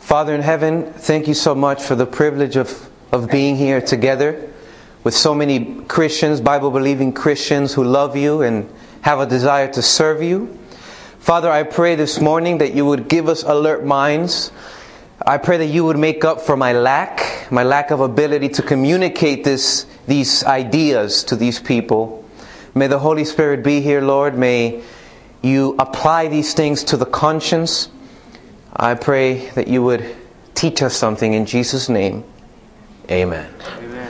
Father in heaven, thank you so much for the privilege of being here together with so many Christians, Bible-believing Christians who love you and have a desire to serve you. Father, I pray this morning that you would give us alert minds. I pray that you would make up for my lack of ability to communicate these ideas to these people. May the Holy Spirit be here, Lord. May you apply these things to the conscience. I pray that you would teach us something in Jesus' name. Amen. Amen.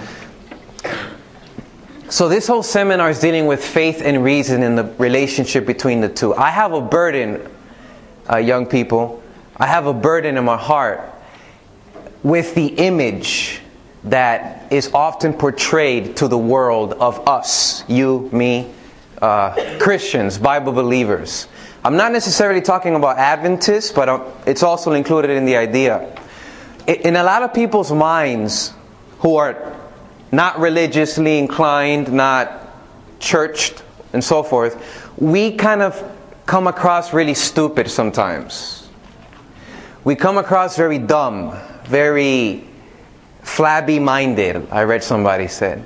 So this whole seminar is dealing with faith and reason and the relationship between the two. I have a burden, young people. I have a burden in my heart with the image that is often portrayed to the world of us, you, me, Christians, Bible believers. I'm not necessarily talking about Adventists, but it's also included in the idea. In a lot of people's minds who are not religiously inclined, not churched, and so forth, we kind of come across really stupid sometimes. We come across very dumb, very flabby-minded, I read somebody said.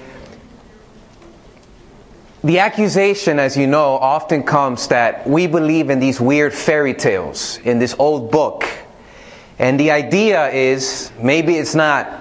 The accusation, as you know, often comes that we believe in these weird fairy tales, in this old book. And the idea is, maybe it's not,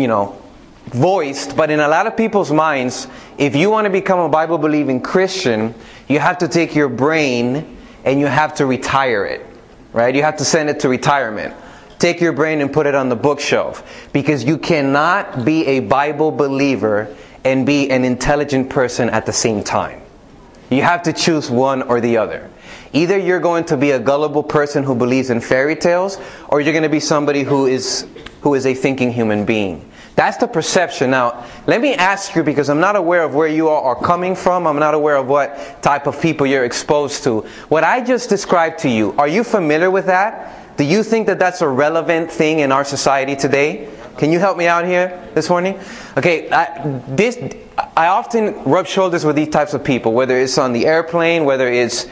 voiced, but in a lot of people's minds, if you want to become a Bible-believing Christian, you have to take your brain and you have to retire it. Right? You have to send it to retirement. Take your brain and put it on the bookshelf. Because you cannot be a Bible believer and be an intelligent person at the same time. You have to choose one or the other. Either you're going to be a gullible person who believes in fairy tales, or you're going to be somebody who is a thinking human being. That's the perception. Now, let me ask you, because I'm not aware of where you all are coming from. I'm not aware of what type of people you're exposed to. What I just described to you, are you familiar with that? Do you think that that's a relevant thing in our society today? Can you help me out here this morning? Okay, I often rub shoulders with these types of people, whether it's on the airplane, whether it's,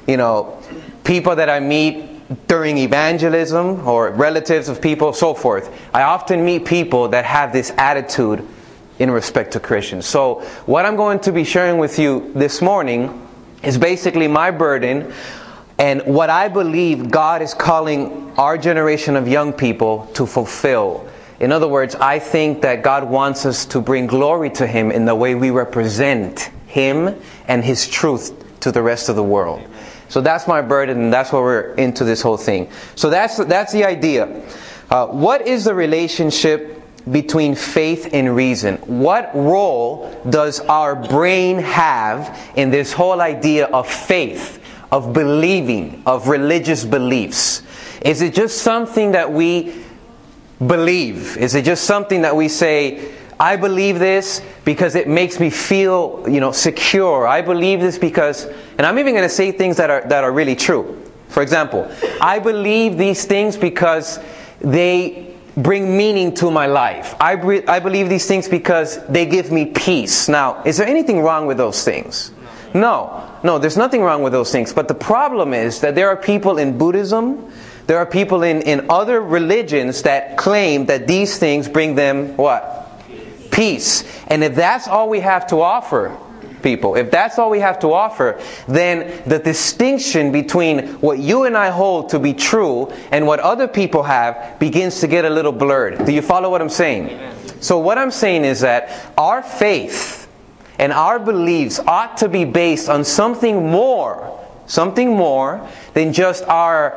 people that I meet during evangelism or relatives of people, so forth. I often meet people that have this attitude in respect to Christians. So what I'm going to be sharing with you this morning is basically my burden and what I believe God is calling our generation of young people to fulfill. In other words, I think that God wants us to bring glory to Him in the way we represent Him and His truth to the rest of the world. So that's my burden, and that's why we're into this whole thing. So that's the idea. What is the relationship between faith and reason? What role does our brain have in this whole idea of faith, of believing, of religious beliefs? Is it just something that we believe? Is it just something that we say, I believe this because it makes me feel, secure. I believe this because, and I'm even going to say things that are really true. For example, I believe these things because they bring meaning to my life. I believe these things because they give me peace. Now, is there anything wrong with those things? No, there's nothing wrong with those things. But the problem is that there are people in Buddhism, there are people in other religions that claim that these things bring them what? Peace. And if that's all we have to offer people, if that's all we have to offer, then the distinction between what you and I hold to be true and what other people have begins to get a little blurred. Do you follow what I'm saying? Amen. So what I'm saying is that our faith and our beliefs ought to be based on something more than just our,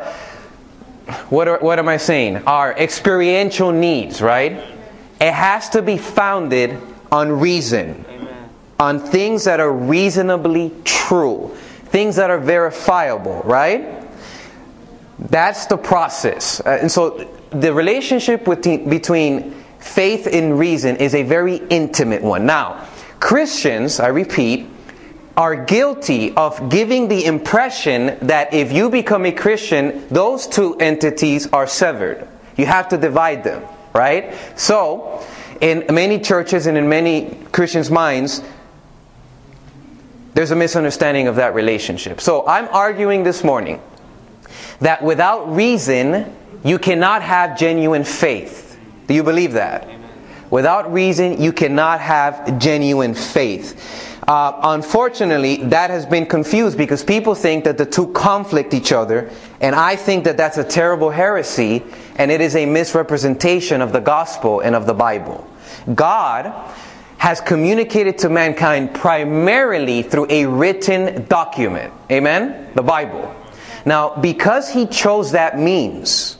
what am I saying? Our experiential needs, right? It has to be founded on reason. Amen. On things that are reasonably true. Things that are verifiable, right? That's the process. And so the relationship between faith and reason is a very intimate one. Now, Christians, I repeat, are guilty of giving the impression that if you become a Christian, those two entities are severed. You have to divide them. Right? So, in many churches and in many Christians' minds, there's a misunderstanding of that relationship. So, I'm arguing this morning that without reason, you cannot have genuine faith. Do you believe that? Amen. Without reason, you cannot have genuine faith. Unfortunately, that has been confused because people think that the two conflict each other, and I think that that's a terrible heresy, and it is a misrepresentation of the gospel and of the Bible. God has communicated to mankind primarily through a written document. Amen? The Bible. Now, because He chose that means,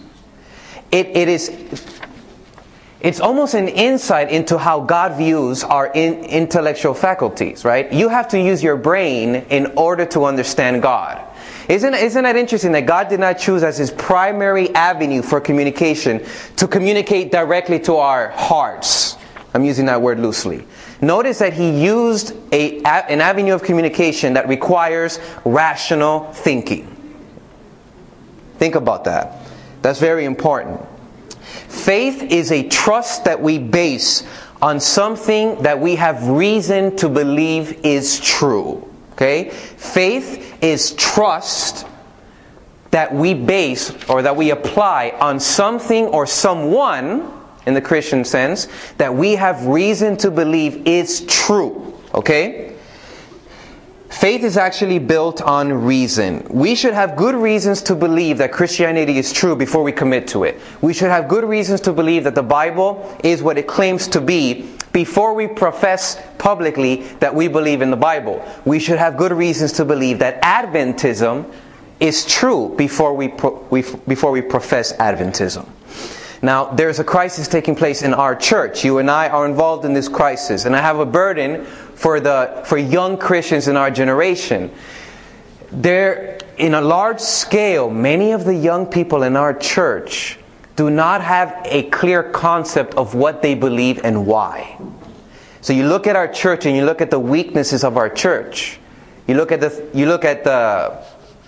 it's almost an insight into how God views our intellectual faculties, right? You have to use your brain in order to understand God. Isn't that interesting that God did not choose as His primary avenue for communication to communicate directly to our hearts? I'm using that word loosely. Notice that He used an avenue of communication that requires rational thinking. Think about that. That's very important. Faith is a trust that we base on something that we have reason to believe is true. Okay? Faith is trust that we base or that we apply on something or someone, in the Christian sense, that we have reason to believe is true. Okay? Faith is actually built on reason. We should have good reasons to believe that Christianity is true before we commit to it. We should have good reasons to believe that the Bible is what it claims to be before we profess publicly that we believe in the Bible. We should have good reasons to believe that Adventism is true before we profess Adventism. Now, there's a crisis taking place in our church. You and I are involved in this crisis, and I have a burden for young Christians in our generation. There, in a large scale, many of the young people in our church do not have a clear concept of what they believe and why. So you look at our church and you look at the weaknesses of our church. You look at the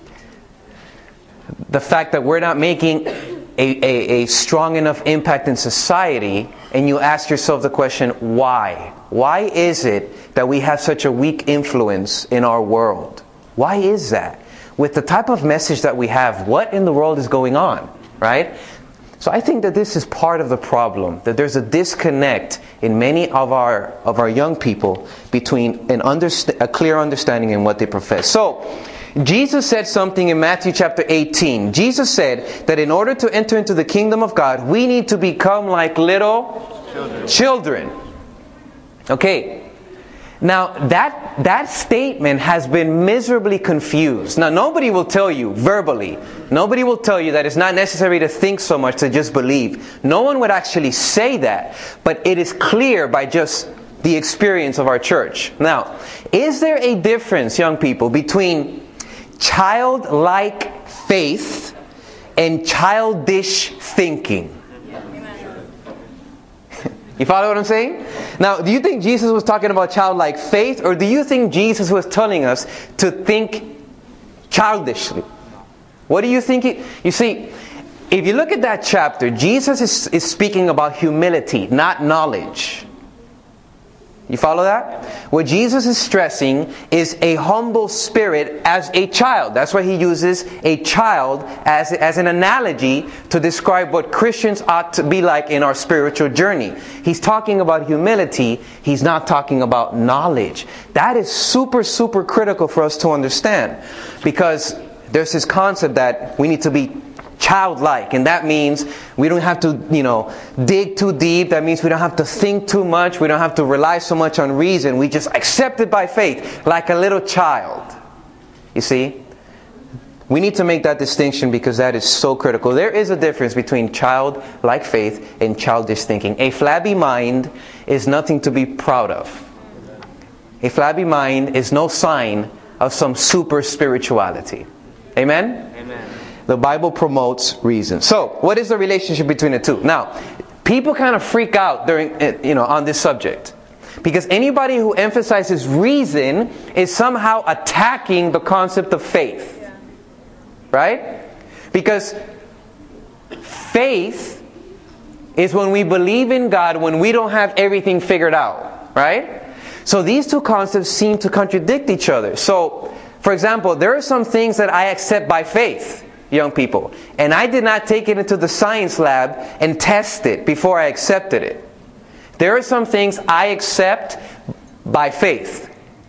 fact that we're not making a strong enough impact in society, and you ask yourself the question, why? Why is it that we have such a weak influence in our world? Why is that? With the type of message that we have, what in the world is going on? Right? So I think that this is part of the problem, that there's a disconnect in many of our young people between a clear understanding and what they profess. So, Jesus said something in Matthew chapter 18. Jesus said that in order to enter into the kingdom of God, we need to become like little children. Okay. Now, that statement has been miserably confused. Now, nobody will tell you verbally. Nobody will tell you that it's not necessary to think so much to just believe. No one would actually say that. But it is clear by just the experience of our church. Now, is there a difference, young people, between childlike faith and childish thinking? You follow what I'm saying? Now, do you think Jesus was talking about childlike faith, or do you think Jesus was telling us to think childishly? What do you think? You see, if you look at that chapter, Jesus is speaking about humility, not knowledge. You follow that? What Jesus is stressing is a humble spirit as a child. That's why He uses a child as an analogy to describe what Christians ought to be like in our spiritual journey. He's talking about humility. He's not talking about knowledge. That is super, super critical for us to understand. Because there's this concept that we need to be childlike, and that means we don't have to, dig too deep. That means we don't have to think too much. We don't have to rely so much on reason. We just accept it by faith, like a little child. You see? We need to make that distinction because that is so critical. There is a difference between childlike faith and childish thinking. A flabby mind is nothing to be proud of. A flabby mind is no sign of some super spirituality. Amen? Amen. The Bible promotes reason. So, what is the relationship between the two? Now, people kind of freak out on this subject. Because anybody who emphasizes reason is somehow attacking the concept of faith. Right? Because faith is when we believe in God when we don't have everything figured out. Right? So these two concepts seem to contradict each other. So, for example, there are some things that I accept by faith. young people. And I did not take it into the science lab and test it before I accepted it. There are some things I accept by faith.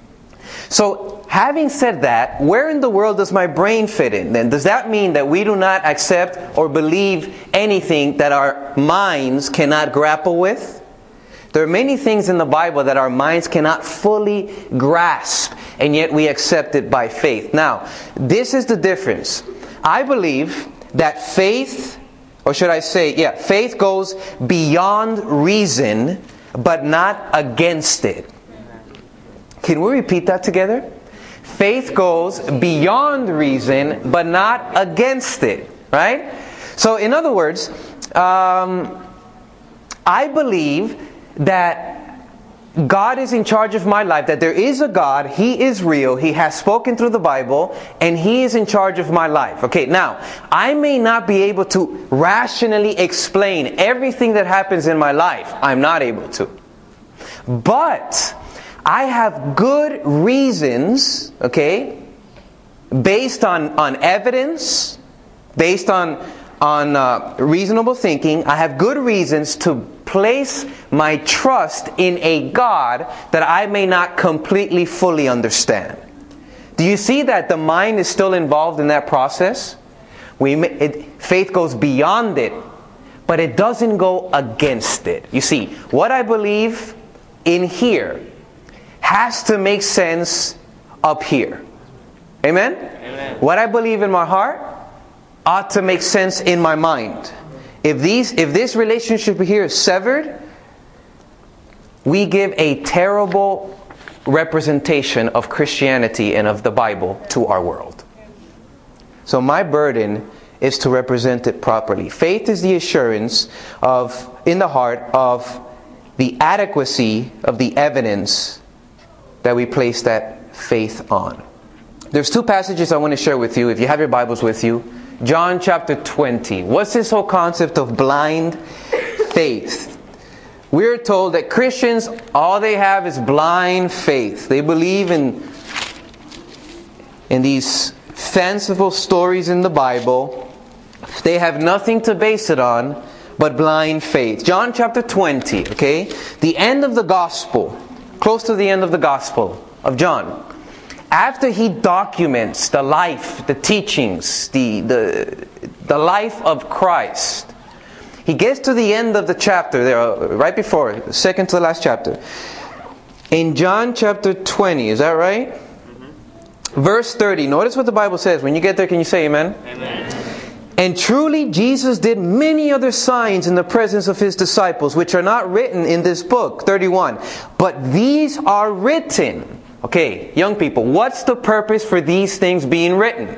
So, having said that, where in the world does my brain fit in? Then does that mean that we do not accept or believe anything that our minds cannot grapple with? There are many things in the Bible that our minds cannot fully grasp, and yet we accept it by faith. Now, this is the difference. I believe that faith, or should I say, faith goes beyond reason, but not against it. Can we repeat that together? Faith goes beyond reason, but not against it. Right? So, in other words, I believe that God is in charge of my life, that there is a God, He is real, He has spoken through the Bible, and He is in charge of my life. Okay, now, I may not be able to rationally explain everything that happens in my life. I'm not able to. But I have good reasons, okay, based on evidence, based on reasonable thinking. I have good reasons to place my trust in a God that I may not completely fully understand. Do you see that the mind is still involved in that process? Faith goes beyond it, but it doesn't go against it. You see, what I believe in here has to make sense up here. Amen? Amen. What I believe in my heart ought to make sense in my mind. If this relationship here is severed, we give a terrible representation of Christianity and of the Bible to our world. So my burden is to represent it properly. Faith is the assurance in the heart of the adequacy of the evidence that we place that faith on. There's two passages I want to share with you. If you have your Bibles with you, John chapter 20. What's this whole concept of blind faith? We're told that Christians, all they have is blind faith. They believe in these fanciful stories in the Bible. They have nothing to base it on but blind faith. John chapter 20, okay? The end of the gospel, close to the end of the gospel of John. After he documents the life, the teachings, the life of Christ, he gets to the end of the chapter, there, right before, the second to the last chapter. In John chapter 20, is that right? Mm-hmm. Verse 30. Notice what the Bible says. When you get there, can you say amen? Amen. And truly Jesus did many other signs in the presence of His disciples, which are not written in this book. 31. But these are written. Okay, young people, what's the purpose for these things being written?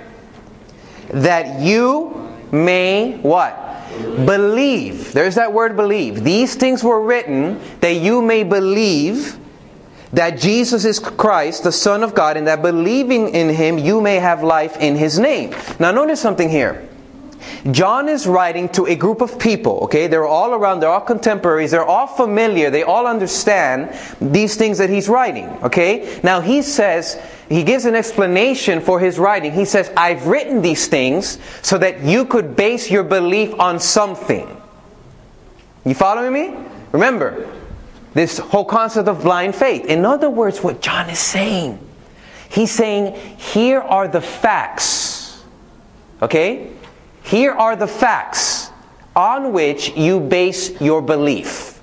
That you may what? Believe. There's that word believe. These things were written that you may believe that Jesus is Christ, the Son of God, and that believing in Him you may have life in His name. Now notice something here. John is writing to a group of people, okay? They're all around, they're all contemporaries, they're all familiar, they all understand these things that he's writing, okay? Now he gives an explanation for his writing. He says, I've written these things so that you could base your belief on something. You following me? Remember, this whole concept of blind faith. In other words, what John is saying, he's saying, here are the facts, okay? Here are the facts on which you base your belief.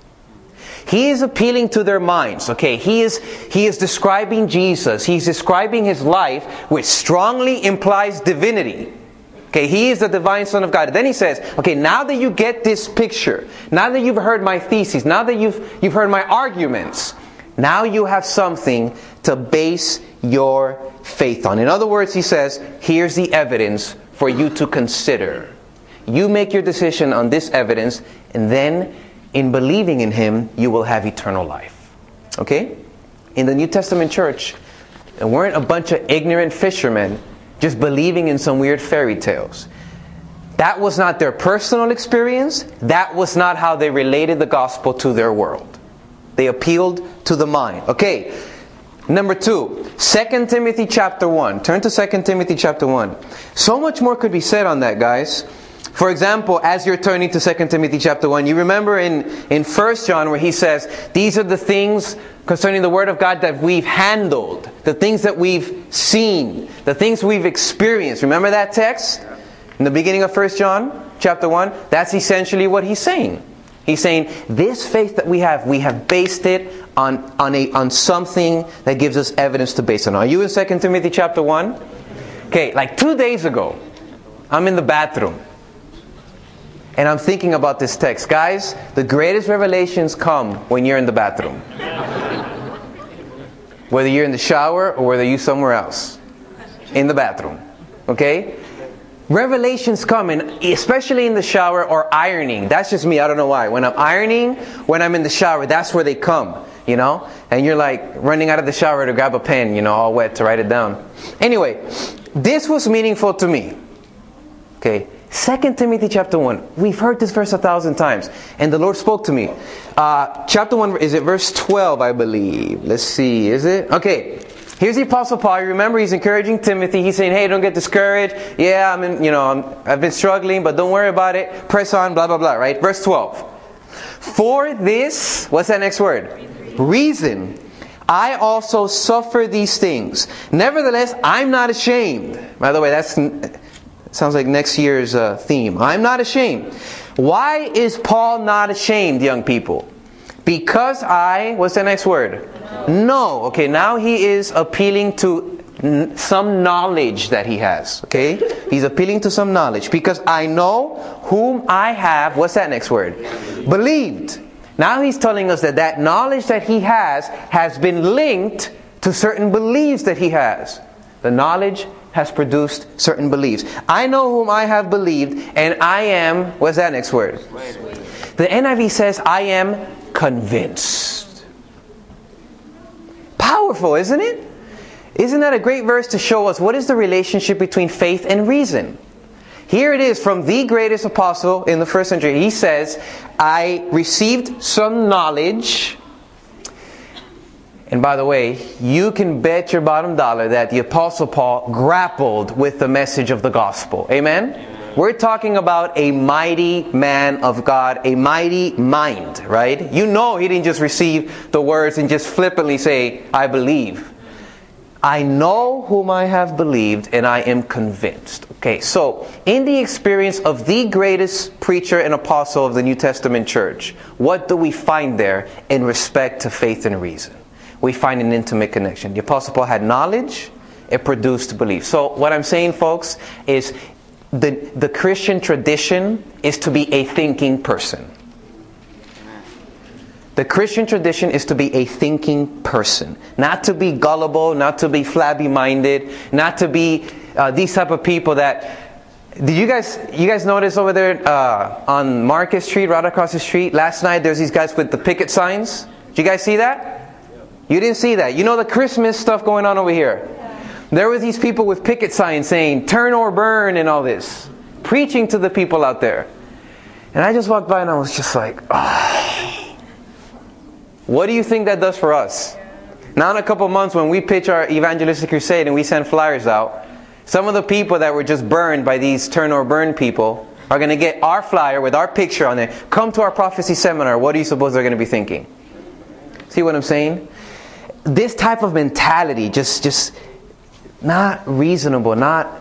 He is appealing to their minds. Okay, he is describing Jesus. He's describing His life, which strongly implies divinity. Okay, He is the divine Son of God. Then he says, okay, now that you get this picture, now that you've heard my theses, now that you've heard my arguments, now you have something to base your faith on. In other words, he says, here's the evidence for you to consider. You make your decision on this evidence, and then in believing in Him, you will have eternal life. Okay? In the New Testament church, there weren't a bunch of ignorant fishermen just believing in some weird fairy tales. That was not their personal experience. That was not how they related the gospel to their world. They appealed to the mind. Okay, Number 2, 2 Timothy chapter 1. Turn to 2 Timothy chapter 1. So much more could be said on that, guys. For example, as you're turning to 2 Timothy chapter 1, you remember in 1 John where he says, these are the things concerning the Word of God that we've handled, the things that we've seen, the things we've experienced. Remember that text? In the beginning of 1 John chapter 1, that's essentially what he's saying. He's saying, this faith that we have based it on something that gives us evidence to base it on. Are you in 2 Timothy chapter 1? Okay, like 2 days ago, I'm in the bathroom. And I'm thinking about this text. Guys, the greatest revelations come when you're in the bathroom. Whether you're in the shower or whether you're somewhere else. In the bathroom. Okay? Revelations come, and especially in the shower or ironing. That's just me, I don't know why. When I'm ironing, when I'm in the shower, that's where they come. You know? And you're like running out of the shower to grab a pen, you know, all wet to write it down. Anyway, this was meaningful to me. Okay? 2 Timothy chapter 1. We've heard this verse 1,000 times. And the Lord spoke to me. Chapter 1, is it verse 12, I believe? Let's see, is it? Okay. Here's the Apostle Paul. You remember, he's encouraging Timothy. He's saying, hey, don't get discouraged. Yeah, I've been struggling, but don't worry about it. Press on, blah, blah, blah, right? Verse 12. For this, what's that next word? Reason. I also suffer these things. Nevertheless, I'm not ashamed. By the way, that sounds like next year's theme. I'm not ashamed. Why is Paul not ashamed, young people? Because what's the next word? No. Okay, now he is appealing to some knowledge that he has. Okay? He's appealing to some knowledge. Because I know whom I have, what's that next word? Believed. Now he's telling us that knowledge that he has been linked to certain beliefs that he has. The knowledge has produced certain beliefs. I know whom I have believed, and I am, what's that next word? The NIV says, I am convinced. Powerful, isn't it? Isn't that a great verse to show us what is the relationship between faith and reason? Here it is from the greatest apostle in the first century. He says, I received some knowledge. And by the way, you can bet your bottom dollar that the Apostle Paul grappled with the message of the gospel. Amen? We're talking about a mighty man of God, a mighty mind, right? You know he didn't just receive the words and just flippantly say, I believe. I know whom I have believed, and I am convinced. Okay, so in the experience of the greatest preacher and apostle of the New Testament church, what do we find there in respect to faith and reason? We find an intimate connection. The Apostle Paul had knowledge, it produced belief. So what I'm saying, folks, is the Christian tradition is to be a thinking person. The Christian tradition is to be a thinking person. Not to be gullible, not to be flabby-minded, not to be these type of people that... Did you guys notice over there on Market Street, right across the street, last night there's these guys with the picket signs? Did you guys see that? You didn't see that. You know the Christmas stuff going on over here. There were these people with picket signs saying, turn or burn and all this. Preaching to the people out there. And I just walked by and I was just like, oh. What do you think that does for us? Now in a couple months when we pitch our evangelistic crusade and we send flyers out, some of the people that were just burned by these turn or burn people are going to get our flyer with our picture on it. Come to our prophecy seminar. What do you suppose they're going to be thinking? See what I'm saying? This type of mentality, just not reasonable,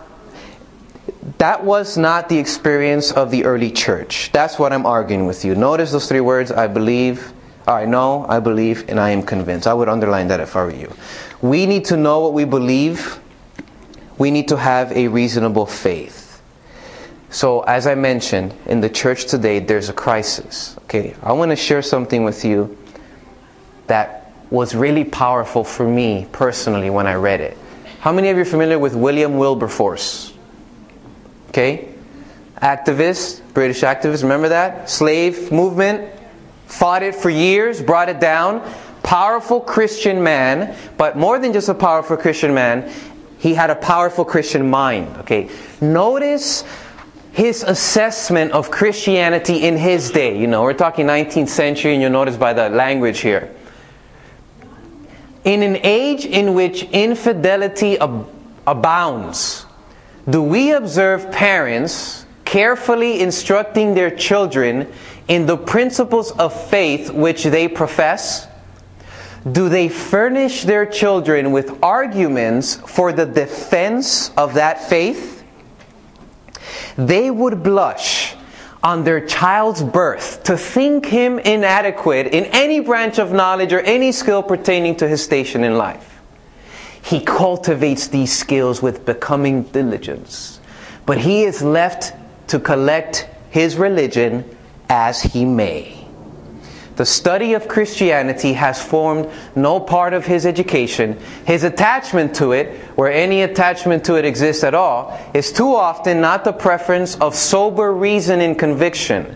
that was not the experience of the early church. That's what I'm arguing with you. Notice those three words, I believe, I know, I believe, and I am convinced. I would underline that if I were you. We need to know what we believe. We need to have a reasonable faith. So, as I mentioned, in the church today, there's a crisis. Okay, I want to share something with you that was really powerful for me personally when I read it. How many of you are familiar with William Wilberforce? Okay? Activist, British activist, remember that? Slave movement, fought it for years, brought it down. Powerful Christian man, but more than just a powerful Christian man, he had a powerful Christian mind. Okay? Notice his assessment of Christianity in his day. You know, we're talking 19th century, and you'll notice by the language here. in an age in which infidelity abounds, do we observe parents carefully instructing their children in the principles of faith which they profess? Do they furnish their children with arguments for the defense of that faith? They would blush on their child's birth to think him inadequate in any branch of knowledge or any skill pertaining to his station in life. He cultivates these skills with becoming diligence, but he is left to collect his religion as he may. The study of Christianity has formed no part of his education. His attachment to it, where any attachment to it exists at all, is too often not the preference of sober reason and conviction.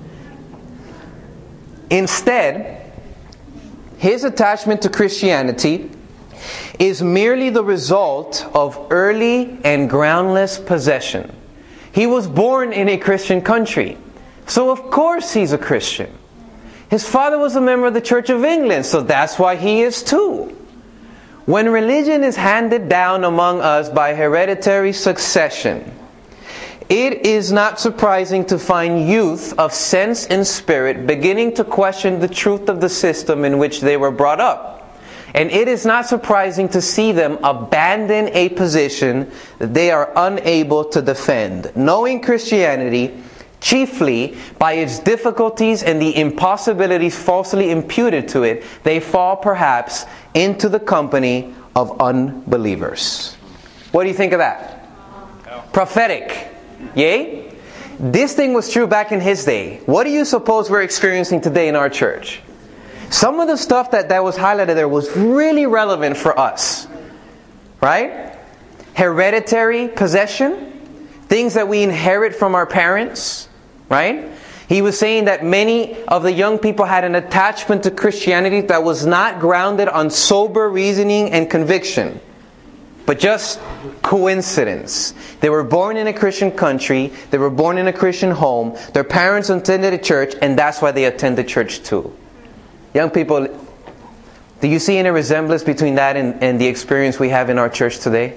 Instead, his attachment to Christianity is merely the result of early and groundless possession. He was born in a Christian country, so of course he's a Christian. His father was a member of the Church of England, so that's why he is too. When religion is handed down among us by hereditary succession, it is not surprising to find youth of sense and spirit beginning to question the truth of the system in which they were brought up. And it is not surprising to see them abandon a position that they are unable to defend. Knowing Christianity chiefly by its difficulties and the impossibilities falsely imputed to it, they fall perhaps into the company of unbelievers. What do you think of that? Prophetic. Yay? This thing was true back in his day. What do you suppose we're experiencing today in our church? Some of the stuff that was highlighted there was really relevant for us. Right? Hereditary possession. Things that we inherit from our parents. Right? He was saying that many of the young people had an attachment to Christianity that was not grounded on sober reasoning and conviction, but just coincidence. They were born in a Christian country, they were born in a Christian home, their parents attended a church, and that's why they attended church too. Young people, do you see any resemblance between that and the experience we have in our church today?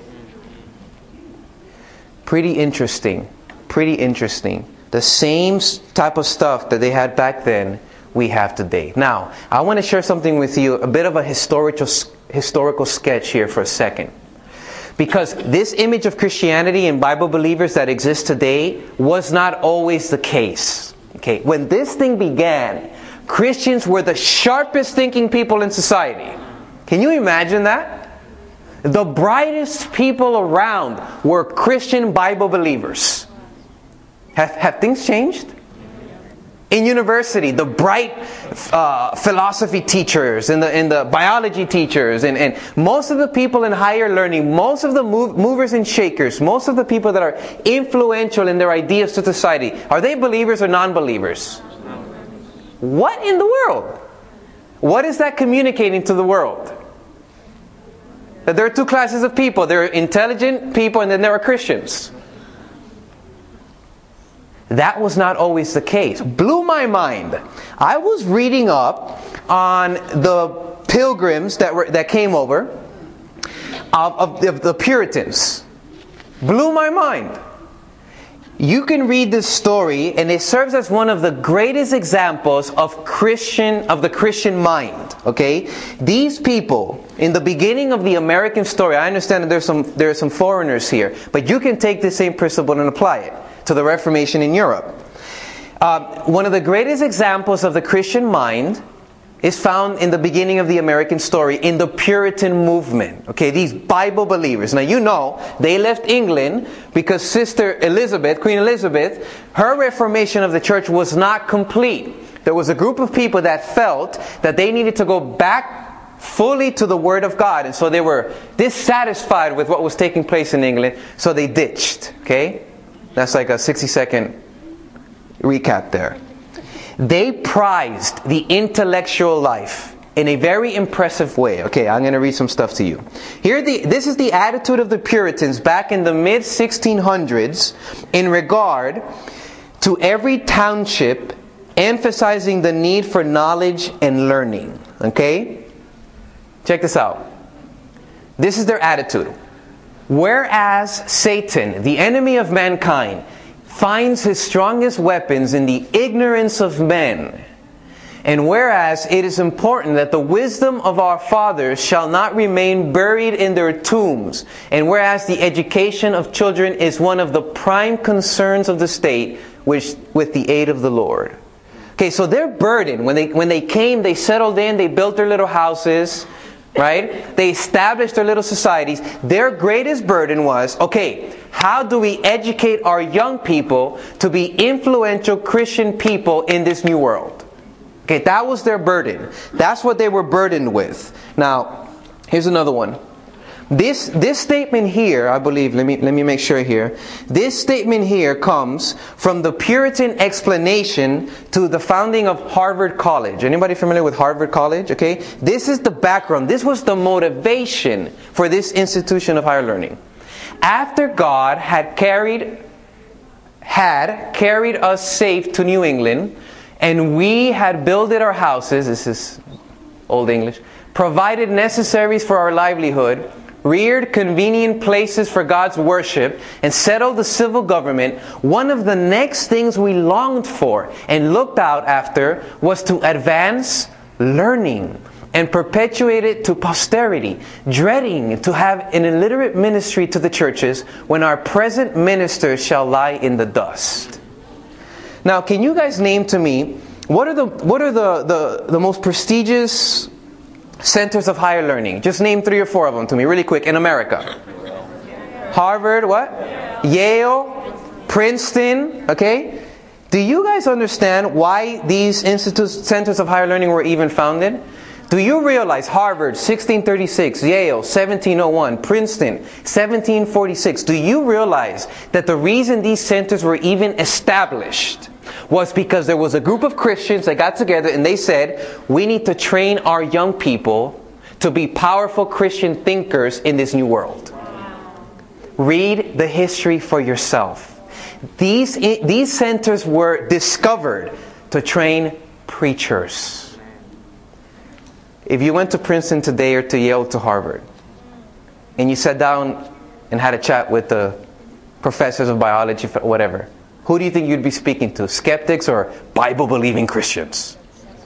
Pretty interesting. Pretty interesting. The same type of stuff that they had back then, we have today. Now, I want to share something with you, a bit of a historical sketch here for a second. Because this image of Christianity and Bible believers that exists today was not always the case. Okay, when this thing began, Christians were the sharpest thinking people in society. Can you imagine that? The brightest people around were Christian Bible believers. Have things changed? In university, the bright philosophy teachers and the biology teachers and most of the people in higher learning, most of the movers and shakers, most of the people that are influential in their ideas to society, are they believers or non-believers? What in the world? What is that communicating to the world? That there are two classes of people. There are intelligent people and then there are Christians. That was not always the case. Blew my mind. I was reading up on the pilgrims that came over of the Puritans. Blew my mind. You can read this story, and it serves as one of the greatest examples of the Christian mind. Okay, these people in the beginning of the American story. I understand that there are some foreigners here, but you can take the same principle and apply it to the Reformation in Europe. One of the greatest examples of the Christian mind is found in the beginning of the American story in the Puritan movement. Okay, these Bible believers. Now you know they left England because Sister Elizabeth, Queen Elizabeth, her reformation of the church was not complete. There was a group of people that felt that they needed to go back fully to the Word of God, and so they were dissatisfied with what was taking place in England, so they ditched. Okay? That's like a 60-second recap there. They prized the intellectual life in a very impressive way. Okay, I'm going to read some stuff to you. This is the attitude of the Puritans back in the mid-1600s in regard to every township, emphasizing the need for knowledge and learning. Okay? Check this out. This is their attitude. Whereas Satan, the enemy of mankind, finds his strongest weapons in the ignorance of men, and whereas it is important that the wisdom of our fathers shall not remain buried in their tombs, and whereas the education of children is one of the prime concerns of the state, which with the aid of the Lord. Okay, so their burden, when they came, they settled in, they built their little houses, right? They established their little societies. Their greatest burden was, okay, how do we educate our young people to be influential Christian people in this new world? Okay, that was their burden. That's what they were burdened with. Now, here's another one. This statement here, I believe, let me make sure here. This statement here comes from the Puritan explanation to the founding of Harvard College. Anybody familiar with Harvard College? Okay, this is the background. This was the motivation for this institution of higher learning. After God had carried us safe to New England, and we had builded our houses, this is Old English, provided necessaries for our livelihood, reared convenient places for God's worship, and settled the civil government, one of the next things we longed for and looked out after was to advance learning and perpetuate it to posterity, dreading to have an illiterate ministry to the churches when our present ministers shall lie in the dust. Now, can you guys name to me what are the most prestigious centers of higher learning? Just name 3 or 4 of them to me really quick in America. Harvard, what? Yale, Princeton, okay? Do you guys understand why these centers of higher learning were even founded? Do you realize Harvard 1636, Yale 1701, Princeton 1746? Do you realize that the reason these centers were even established was because there was a group of Christians that got together and they said, we need to train our young people to be powerful Christian thinkers in this new world. Read the history for yourself. These centers were discovered to train preachers. If you went to Princeton today or to Yale or to Harvard, and you sat down and had a chat with the professors of biology, whatever, who do you think you'd be speaking to? Skeptics or Bible-believing Christians?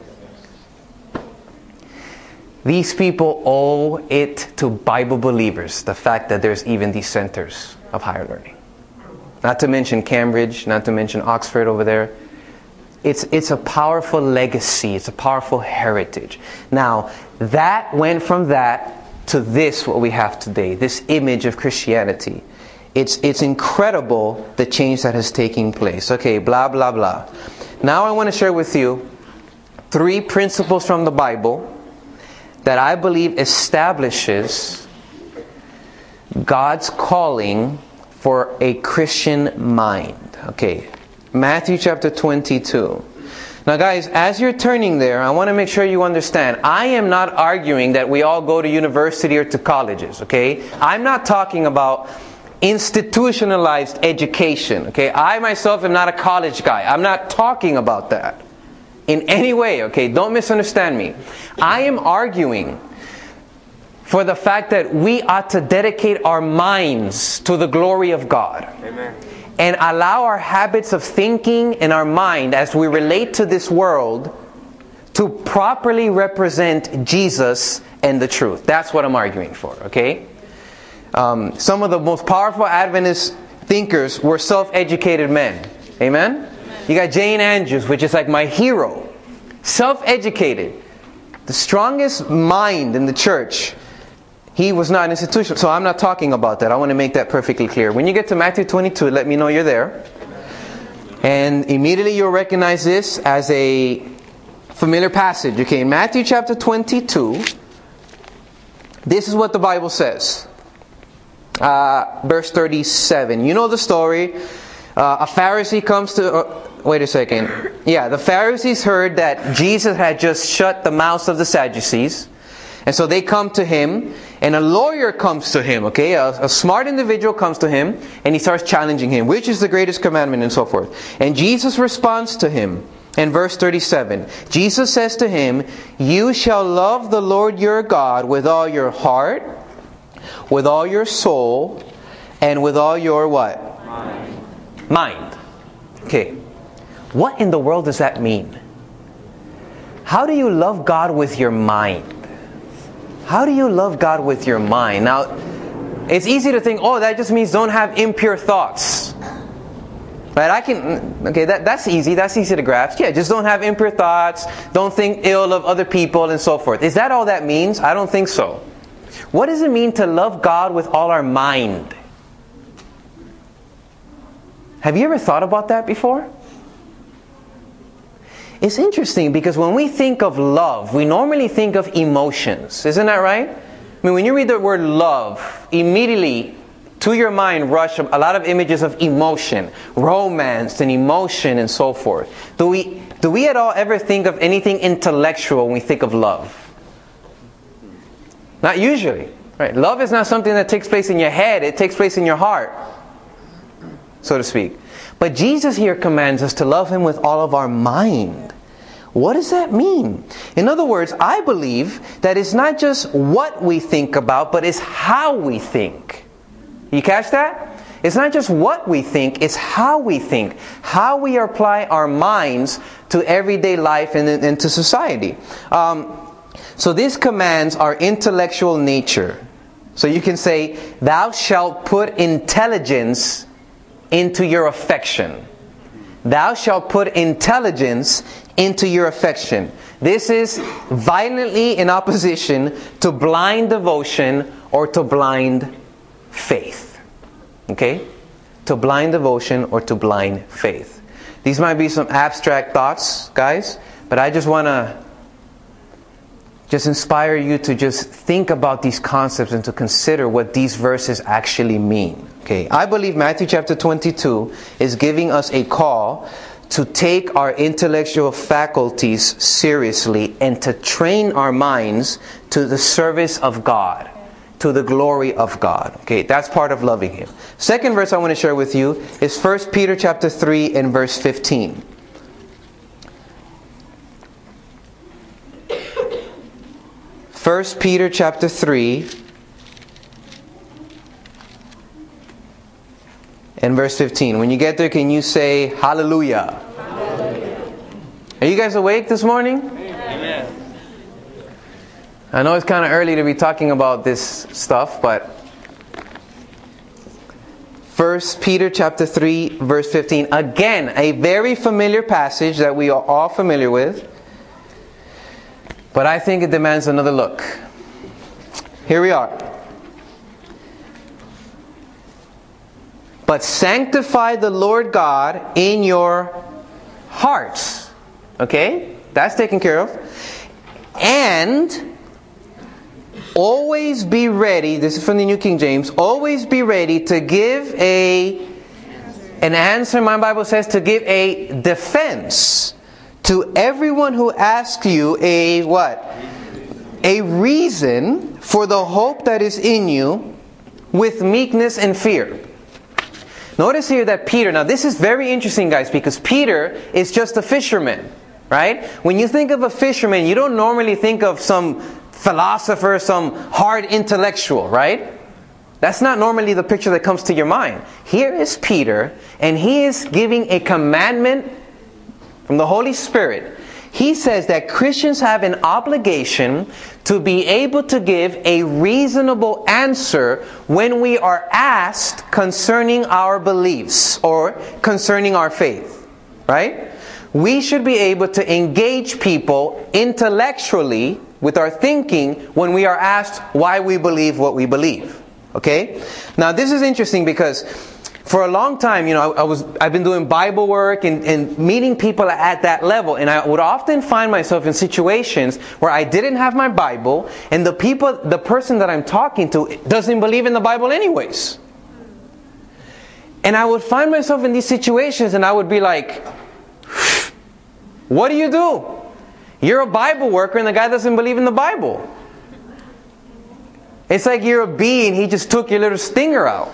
These people owe it to Bible believers, the fact that there's even these centers of higher learning. Not to mention Cambridge, not to mention Oxford over there. It's a powerful legacy. It's a powerful heritage. Now, that went from that to this, what we have today, this image of Christianity. It's incredible the change that has taken place. Okay, blah, blah, blah. Now I want to share with you 3 principles from the Bible that I believe establishes God's calling for a Christian mind. Okay, Matthew chapter 22. Now guys, as you're turning there, I want to make sure you understand, I am not arguing that we all go to university or to colleges, okay? I'm not talking about institutionalized education, okay? I myself am not a college guy. I'm not talking about that in any way, okay? Don't misunderstand me. I am arguing for the fact that we ought to dedicate our minds to the glory of God. Amen. And allow our habits of thinking and our mind as we relate to this world to properly represent Jesus and the truth. That's what I'm arguing for, okay? Some of the most powerful Adventist thinkers were self-educated men. Amen? You got Jane Andrews, which is like my hero. Self-educated. The strongest mind in the church. He was not an institution. So I'm not talking about that. I want to make that perfectly clear. When you get to Matthew 22, let me know you're there. And immediately you'll recognize this as a familiar passage. Okay, in Matthew chapter 22, this is what the Bible says. Verse 37. You know the story. A Pharisee comes to... wait a second. Yeah, the Pharisees heard that Jesus had just shut the mouths of the Sadducees. And so they come to him. And a lawyer comes to him. Okay, a smart individual comes to him. And he starts challenging him. Which is the greatest commandment and so forth. And Jesus responds to him. In verse 37. Jesus says to him, "You shall love the Lord your God with all your heart, with all your soul, and with all your what? Mind. Okay. What in the world does that mean? How do you love God with your mind? How do you love God with your mind? Now, it's easy to think, oh, that just means don't have impure thoughts. Right? That's easy. That's easy to grasp. Yeah, just don't have impure thoughts. Don't think ill of other people and so forth. Is that all that means? I don't think so. What does it mean to love God with all our mind? Have you ever thought about that before? It's interesting because when we think of love, we normally think of emotions. Isn't that right? I mean, when you read the word love, immediately to your mind rush a lot of images of emotion, romance and emotion and so forth. Do we at all ever think of anything intellectual when we think of love? Not usually. Right? Love is not something that takes place in your head. It takes place in your heart, so to speak. But Jesus here commands us to love Him with all of our mind. What does that mean? In other words, I believe that it's not just what we think about, but it's how we think. You catch that? It's not just what we think, it's how we think. How we apply our minds to everyday life and to society. So these commands are intellectual nature. So you can say, thou shalt put intelligence into your affection. Thou shalt put intelligence into your affection. This is violently in opposition to blind devotion or to blind faith. Okay? To blind devotion or to blind faith. These might be some abstract thoughts, guys, but I just want to inspire you to just think about these concepts and to consider what these verses actually mean. Okay, I believe Matthew chapter 22 is giving us a call to take our intellectual faculties seriously and to train our minds to the service of God, to the glory of God. Okay, that's part of loving Him. Second verse I want to share with you is 1 Peter chapter 3 and verse 15. First Peter chapter 3 and verse 15. When you get there, can you say hallelujah? Hallelujah. Are you guys awake this morning? Amen. I know it's kind of early to be talking about this stuff, but 1 Peter chapter 3 verse 15. Again, a very familiar passage that we are all familiar with. But I think it demands another look. Here we are. But sanctify the Lord God in your hearts. Okay? That's taken care of. And always be ready. This is from the New King James. Always be ready to give an answer. My Bible says to give a defense to everyone who asks you a what? A reason for the hope that is in you with meekness and fear. Notice here that Peter, now this is very interesting, guys, because Peter is just a fisherman, right? When you think of a fisherman, you don't normally think of some philosopher, some hard intellectual, right? That's not normally the picture that comes to your mind. Here is Peter, and he is giving a commandment from the Holy Spirit. He says that Christians have an obligation to be able to give a reasonable answer when we are asked concerning our beliefs or concerning our faith. Right? We should be able to engage people intellectually with our thinking when we are asked why we believe what we believe. Okay? Now this is interesting because for a long time, I've been doing Bible work and meeting people at that level. And I would often find myself in situations where I didn't have my Bible and the person that I'm talking to doesn't believe in the Bible anyways. And I would find myself in these situations and I would be like, what do you do? You're a Bible worker and the guy doesn't believe in the Bible. It's like you're a bee and he just took your little stinger out.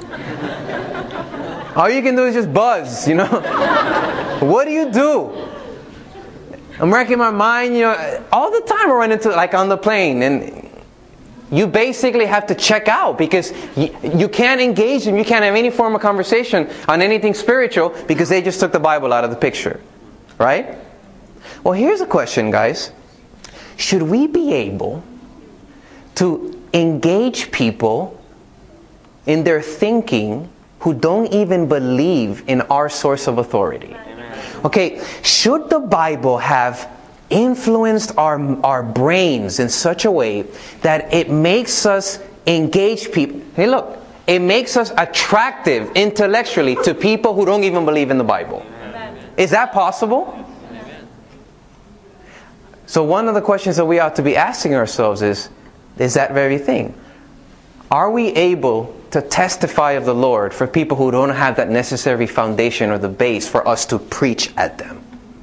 All you can do is just buzz, What do you do? I'm racking my mind, all the time I run into, like on the plane, and you basically have to check out, because you can't engage them. You can't have any form of conversation on anything spiritual because they just took the Bible out of the picture. Right? Well, here's a question, guys. Should we be able to engage people in their thinking who don't even believe in our source of authority? Okay, should the Bible have influenced our brains in such a way that it makes us engage people? Hey, look, it makes us attractive intellectually to people who don't even believe in the Bible. Is that possible? So one of the questions that we ought to be asking ourselves is that very thing. Are we able to testify of the Lord for people who don't have that necessary foundation or the base for us to preach at them?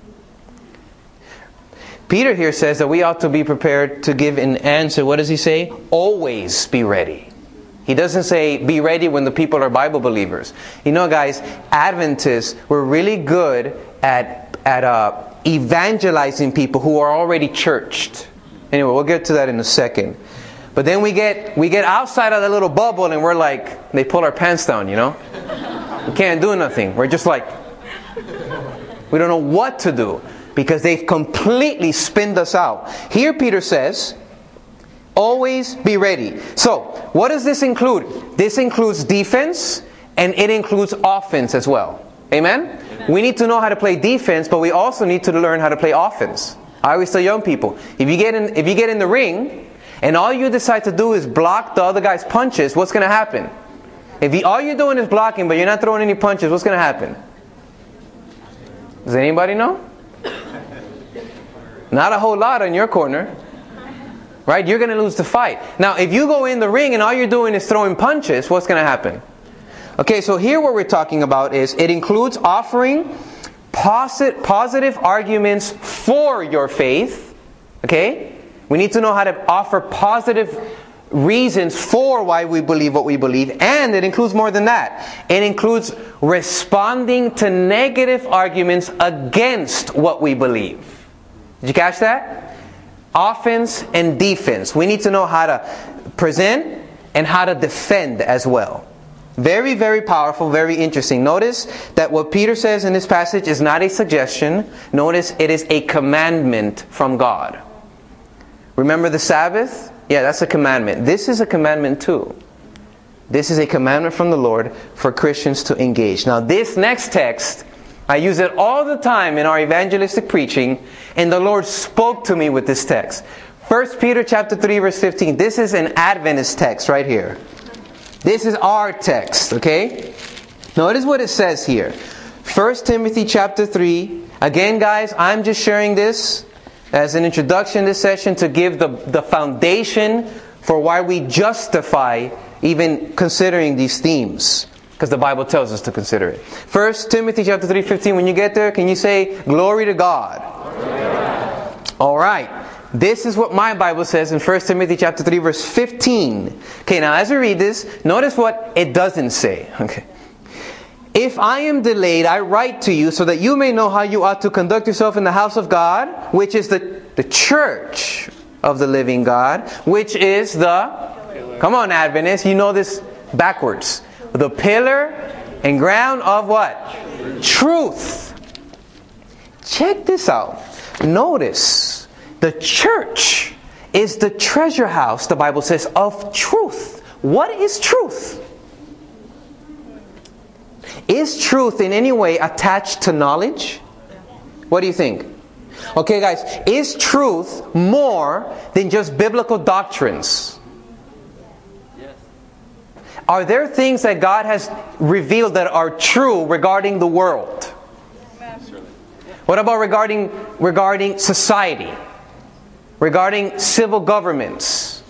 Peter here says that we ought to be prepared to give an answer. What does he say? Always be ready. He doesn't say be ready when the people are Bible believers. You know, guys, Adventists were really good at evangelizing people who are already churched. Anyway, we'll get to that in a second. But then we get outside of that little bubble and we're like, they pull our pants down, you know? We can't do nothing. We're just like, we don't know what to do because they've completely spinned us out. Here Peter says, always be ready. So, what does this include? This includes defense and it includes offense as well. Amen? We need to know how to play defense, but we also need to learn how to play offense. I always tell young people, if you get in the ring and all you decide to do is block the other guy's punches, what's going to happen? All you're doing is blocking, but you're not throwing any punches, what's going to happen? Does anybody know? Not a whole lot on your corner. Right? You're going to lose the fight. Now, if you go in the ring and all you're doing is throwing punches, what's going to happen? Okay, so here what we're talking about is it includes offering positive arguments for your faith. Okay? We need to know how to offer positive reasons for why we believe what we believe. And it includes more than that. It includes responding to negative arguments against what we believe. Did you catch that? Offense and defense. We need to know how to present and how to defend as well. Very, very powerful, very interesting. Notice that what Peter says in this passage is not a suggestion. Notice it is a commandment from God. Remember the Sabbath? Yeah, that's a commandment. This is a commandment too. This is a commandment from the Lord for Christians to engage. Now this next text, I use it all the time in our evangelistic preaching, and the Lord spoke to me with this text. 1 Peter chapter 3 verse 15. This is an Adventist text right here. This is our text, okay? Notice what it says here. 1 Timothy chapter 3. Again, guys, I'm just sharing this as an introduction to this session to give the foundation for why we justify even considering these themes. Because the Bible tells us to consider it. 1 Timothy chapter 3, 15. When you get there, can you say, glory to God? All right. This is what my Bible says in 1 Timothy chapter 3, verse 15. Okay, now as we read this, notice what it doesn't say. Okay. If I am delayed, I write to you so that you may know how you ought to conduct yourself in the house of God, which is the church of the living God, which is the... Come on, Adventists, you know this backwards. The pillar and ground of what? Truth. Check this out. Notice, the church is the treasure house, the Bible says, of truth. What is truth? Is truth in any way attached to knowledge? What do you think? Okay, guys, is truth more than just biblical doctrines? Are there things that God has revealed that are true regarding the world? What about regarding society? Regarding civil governments?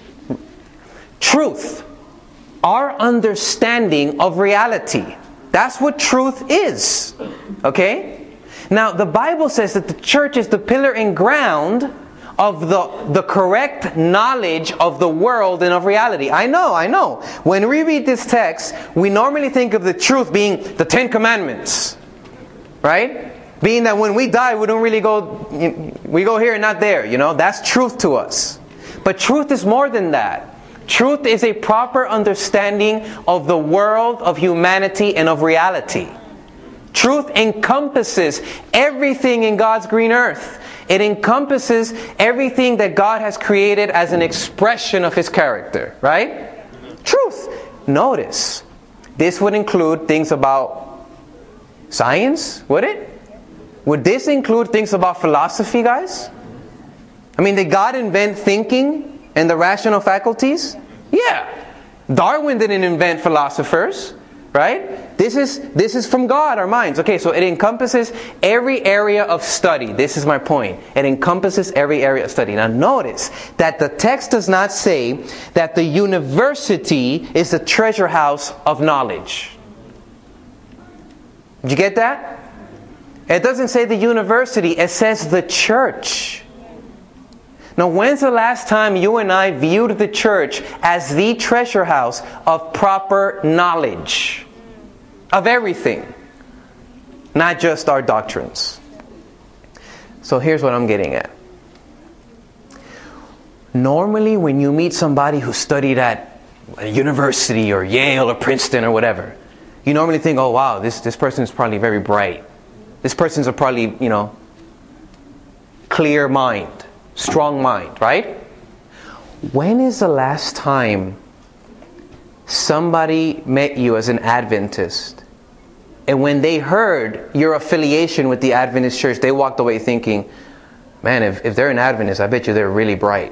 Truth. Our understanding of reality. That's what truth is. Okay? Now, the Bible says that the church is the pillar and ground of the correct knowledge of the world and of reality. I know. When we read this text, we normally think of the truth being the 10 Commandments. Right? Being that when we die, we don't really go... We go here and not there. You know, that's truth to us. But truth is more than that. Truth is a proper understanding of the world, of humanity, and of reality. Truth encompasses everything in God's green earth. It encompasses everything that God has created as an expression of His character, right? Truth. Notice, this would include things about science, would it? Would this include things about philosophy, guys? I mean, did God invent thinking and the rational faculties? Yeah. Darwin didn't invent philosophers, right? This is from God, our minds. Okay, so it encompasses every area of study. This is my point. It encompasses every area of study. Now notice that the text does not say that the university is the treasure house of knowledge. Did you get that? It doesn't say the university, it says the church. Now, when's the last time you and I viewed the church as the treasure house of proper knowledge? Of everything. Not just our doctrines. So here's what I'm getting at. Normally, when you meet somebody who studied at a university or Yale or Princeton or whatever, you normally think, oh wow, this person is probably very bright. This person's a probably, clear mind. Strong mind, right? When is the last time somebody met you as an Adventist, and when they heard your affiliation with the Adventist church, they walked away thinking, man, if they're an Adventist, I bet you they're really bright.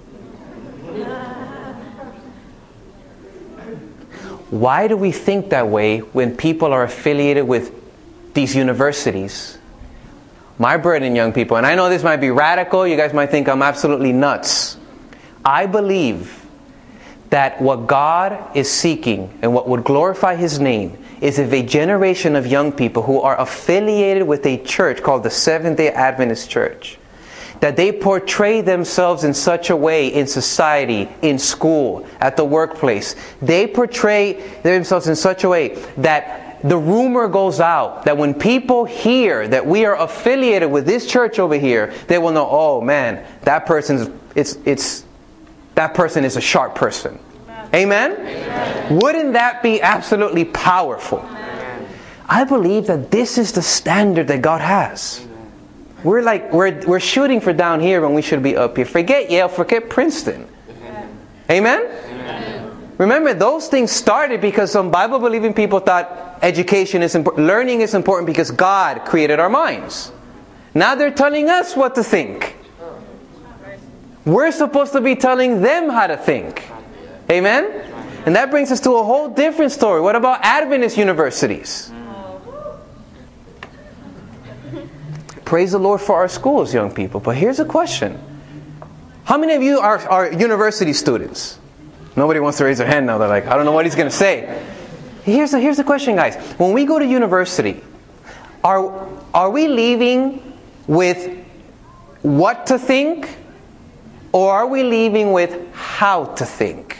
Why do we think that way when people are affiliated with these universities? My burden, young people, and I know this might be radical, you guys might think I'm absolutely nuts. I believe that what God is seeking and what would glorify His name is if a generation of young people who are affiliated with a church called the Seventh-day Adventist Church, that they portray themselves in such a way in society, in school, at the workplace. They portray themselves in such a way that the rumor goes out that when people hear that we are affiliated with this church over here, they will know, oh man, that person is a sharp person. Amen? Amen? Wouldn't that be absolutely powerful? Amen. I believe that this is the standard that God has. We're shooting for down here when we should be up here. Forget Yale, forget Princeton. Amen? Amen? Remember, those things started because some Bible-believing people thought education is important, learning is important because God created our minds. Now they're telling us what to think. We're supposed to be telling them how to think. Amen? And that brings us to a whole different story. What about Adventist universities? Praise the Lord for our schools, young people. But here's a question. How many of you are university students? Nobody wants to raise their hand now. They're like, I don't know what he's going to say. Here's the question, guys. When we go to university, are we leaving with what to think? Or are we leaving with how to think?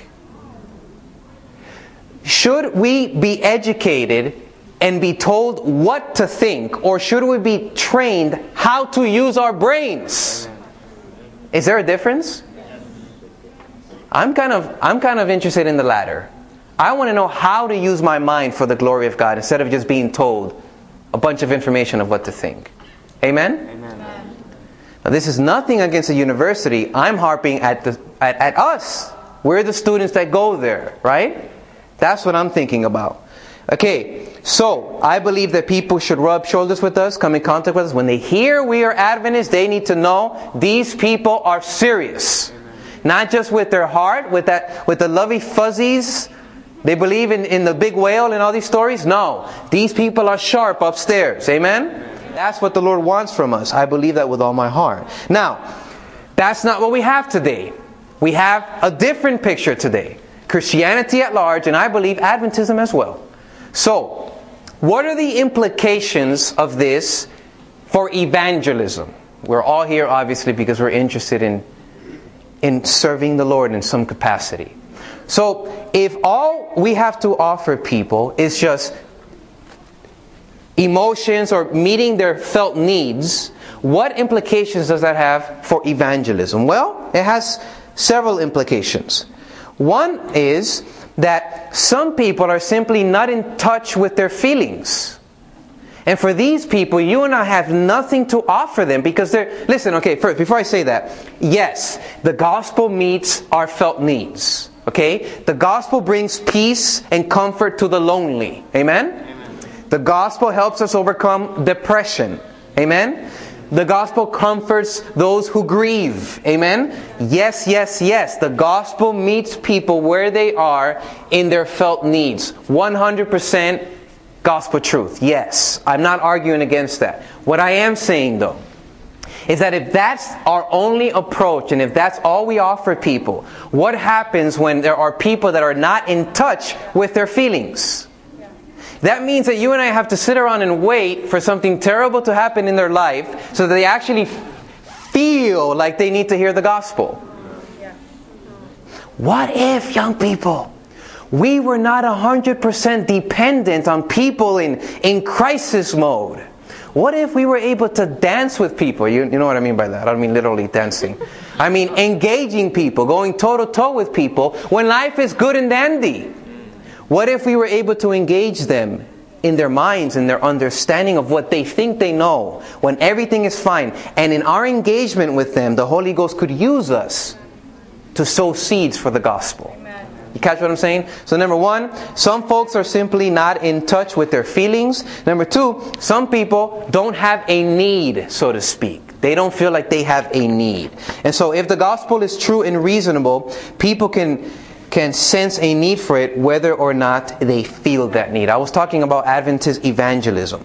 Should we be educated and be told what to think? Or should we be trained how to use our brains? Is there a difference? I'm kind of interested in the latter. I want to know how to use my mind for the glory of God instead of just being told a bunch of information of what to think. Amen? Amen. Now, this is nothing against the university. I'm harping at us. We're the students that go there, right? That's what I'm thinking about. Okay, so I believe that people should rub shoulders with us, come in contact with us. When they hear we are Adventists, they need to know these people are serious. Not just with their heart, with the lovey fuzzies. They believe in the big whale and all these stories. No, these people are sharp upstairs. Amen? That's what the Lord wants from us. I believe that with all my heart. Now, that's not what we have today. We have a different picture today. Christianity at large, and I believe Adventism as well. So, what are the implications of this for evangelism? We're all here obviously because we're interested in serving the Lord in some capacity. So, if all we have to offer people is just emotions or meeting their felt needs, what implications does that have for evangelism? Well, it has several implications. One is that some people are simply not in touch with their feelings. And for these people, you and I have nothing to offer them because they're... Listen, okay, first, before I say that, yes, the gospel meets our felt needs. Okay? The gospel brings peace and comfort to the lonely. Amen? The gospel helps us overcome depression. Amen? The gospel comforts those who grieve. Amen? Yes, yes, yes. The gospel meets people where they are in their felt needs. 100% gospel truth. Yes. I'm not arguing against that. What I am saying though, is that if that's our only approach and if that's all we offer people, what happens when there are people that are not in touch with their feelings? That means that you and I have to sit around and wait for something terrible to happen in their life so that they actually feel like they need to hear the gospel. What if, young people, we were not 100% dependent on people in crisis mode? What if we were able to dance with people? You know what I mean by that. I don't mean literally dancing. I mean engaging people, going toe-to-toe with people when life is good and dandy. What if we were able to engage them in their minds and their understanding of what they think they know when everything is fine? And in our engagement with them, the Holy Ghost could use us to sow seeds for the gospel. Amen. You catch what I'm saying? So number one, some folks are simply not in touch with their feelings. Number two, some people don't have a need, so to speak. They don't feel like they have a need. And so if the gospel is true and reasonable, people can sense a need for it whether or not they feel that need. I was talking about Adventist evangelism.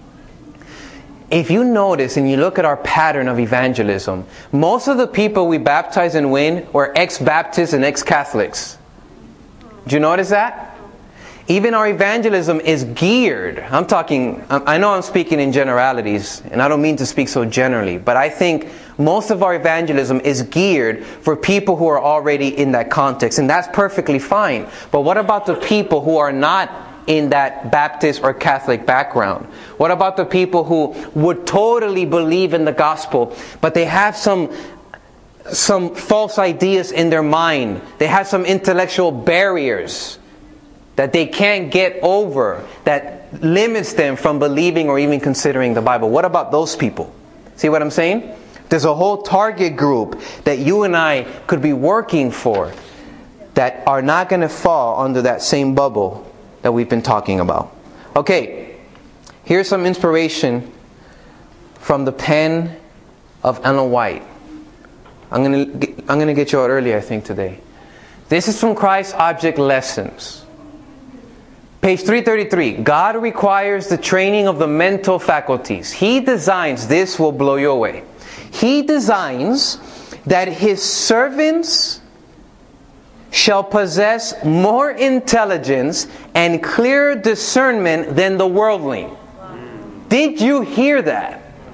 If you notice and you look at our pattern of evangelism, most of the people we baptize and win were ex-Baptists and ex-Catholics. Do you notice that? Even our evangelism is geared. I know I'm speaking in generalities, and I don't mean to speak so generally, but I think most of our evangelism is geared for people who are already in that context, and that's perfectly fine. But what about the people who are not in that Baptist or Catholic background? What about the people who would totally believe in the gospel, but they have some false ideas in their mind? They have some intellectual barriers that they can't get over, that limits them from believing or even considering the Bible. What about those people? See what I'm saying? There's a whole target group that you and I could be working for that are not going to fall under that same bubble that we've been talking about. Okay, here's some inspiration from the pen of Ellen White. I'm going to get you out early, I think, today. This is from Christ's Object Lessons. Page 333. God requires the training of the mental faculties. He designs, this will blow you away. He designs that His servants shall possess more intelligence and clearer discernment than the worldling. Wow. Did you hear that?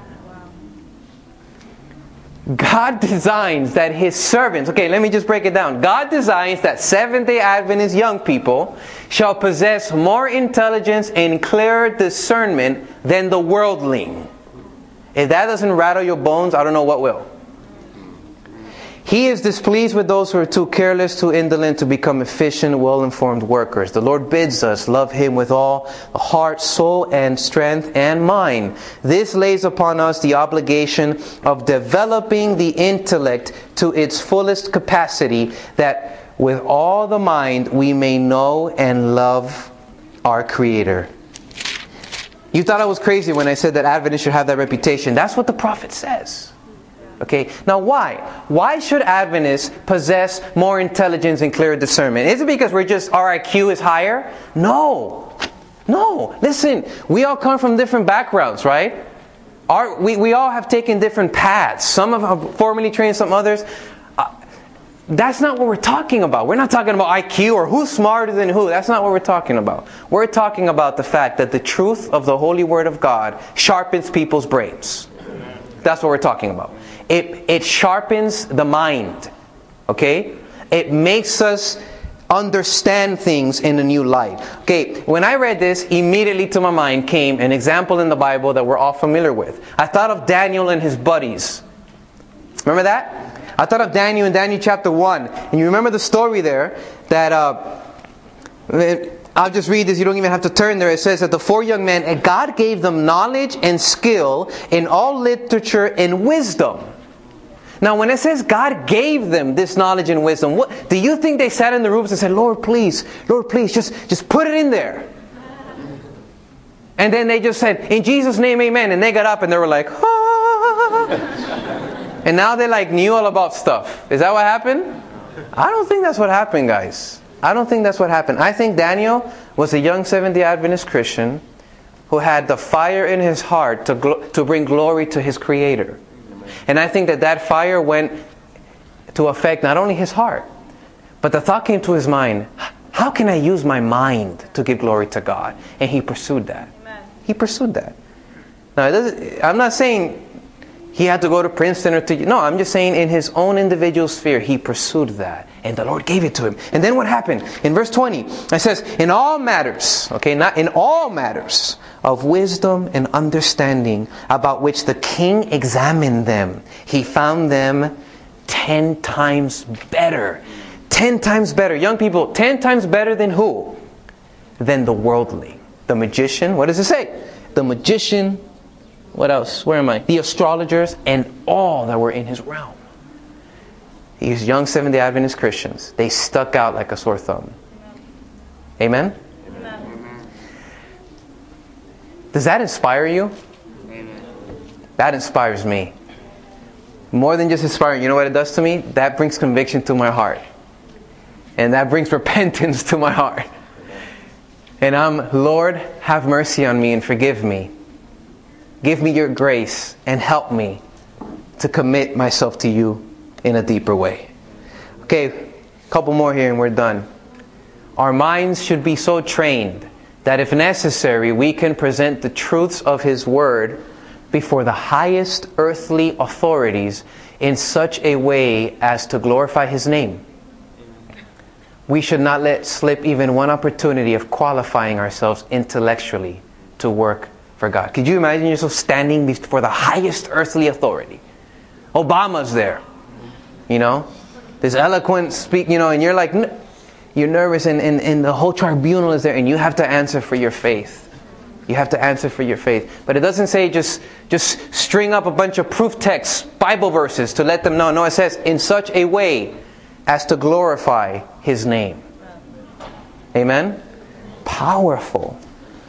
God designs that His servants, okay, let me just break it down. God designs that Seventh-day Adventist young people shall possess more intelligence and clearer discernment than the worldling. If that doesn't rattle your bones, I don't know what will. He is displeased with those who are too careless, too indolent to become efficient, well-informed workers. The Lord bids us love Him with all heart, soul, and strength and mind. This lays upon us the obligation of developing the intellect to its fullest capacity, that with all the mind we may know and love our Creator. You thought I was crazy when I said that Adventists should have that reputation. That's what the prophet says. Okay, now why? Why should Adventists possess more intelligence and clearer discernment? Is it because our IQ is higher? No. Listen, we all come from different backgrounds, right? We all have taken different paths. Some have formally trained, some others. That's not what we're talking about. We're not talking about IQ or who's smarter than who. That's not what we're talking about. We're talking about the fact that the truth of the Holy Word of God sharpens people's brains. That's what we're talking about. It sharpens the mind. Okay? It makes us understand things in a new light. Okay, when I read this, immediately to my mind came an example in the Bible that we're all familiar with. I thought of Daniel and his buddies. Remember that? I thought of Daniel in Daniel chapter 1. And you remember the story there that... I'll just read this. You don't even have to turn there. It says that the 4 young men, and God gave them knowledge and skill in all literature and wisdom. Now, when it says God gave them this knowledge and wisdom, what do you think they sat in the rooms and said, Lord, please, just put it in there? And then they just said, in Jesus' name, amen. And they got up and they were like, ah. And now they like knew all about stuff. Is that what happened? I don't think that's what happened, guys. I don't think that's what happened. I think Daniel was a young Seventh-day Adventist Christian who had the fire in his heart to bring glory to his Creator. And I think that fire went to affect not only his heart, but the thought came to his mind, how can I use my mind to give glory to God? And he pursued that. Amen. He pursued that. Now, I'm not saying he had to go to Princeton no, I'm just saying in his own individual sphere, he pursued that. And the Lord gave it to him. And then what happened? In verse 20, it says, in all matters, not in all matters of wisdom and understanding about which the king examined them, he found them 10 times better. 10 times better. Young people, 10 times better than who? Than the worldly. The magician, what does it say? The magician, what else? Where am I? The astrologers and all that were in his realm. These young Seventh-day Adventist Christians, they stuck out like a sore thumb. Amen? Amen. Does that inspire you? Amen. That inspires me. More than just inspiring, you know what it does to me? That brings conviction to my heart. And that brings repentance to my heart. And Lord, have mercy on me and forgive me. Give me your grace and help me to commit myself to you in a deeper way. Okay, a couple more here and we're done. Our minds should be so trained that if necessary, we can present the truths of His Word before the highest earthly authorities in such a way as to glorify His name. We should not let slip even one opportunity of qualifying ourselves intellectually to work for God. Could you imagine yourself standing before the highest earthly authority? Obama's there. This eloquent speak, and you're like, you're nervous and the whole tribunal is there and you have to answer for your faith. You have to answer for your faith. But it doesn't say just string up a bunch of proof texts, Bible verses to let them know. No, it says in such a way as to glorify His name. Amen? Powerful.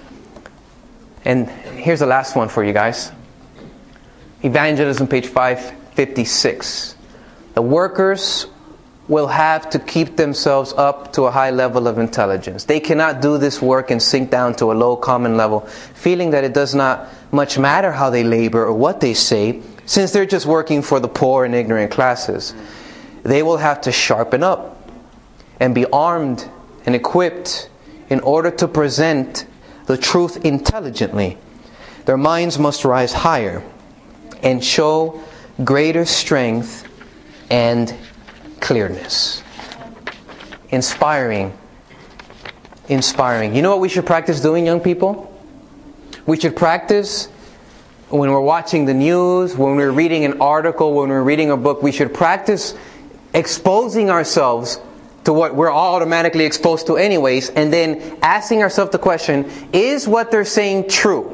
And here's the last one for you guys. Evangelism, page 556. The workers will have to keep themselves up to a high level of intelligence. They cannot do this work and sink down to a low common level, feeling that it does not much matter how they labor or what they say, since they're just working for the poor and ignorant classes. They will have to sharpen up and be armed and equipped in order to present the truth intelligently. Their minds must rise higher and show greater strength and clearness. Inspiring. You know what we should practice doing, young people? We should practice when we're watching the news, when we're reading an article, when we're reading a book, we should practice exposing ourselves to what we're automatically exposed to anyways, and then asking ourselves the question, is what they're saying true?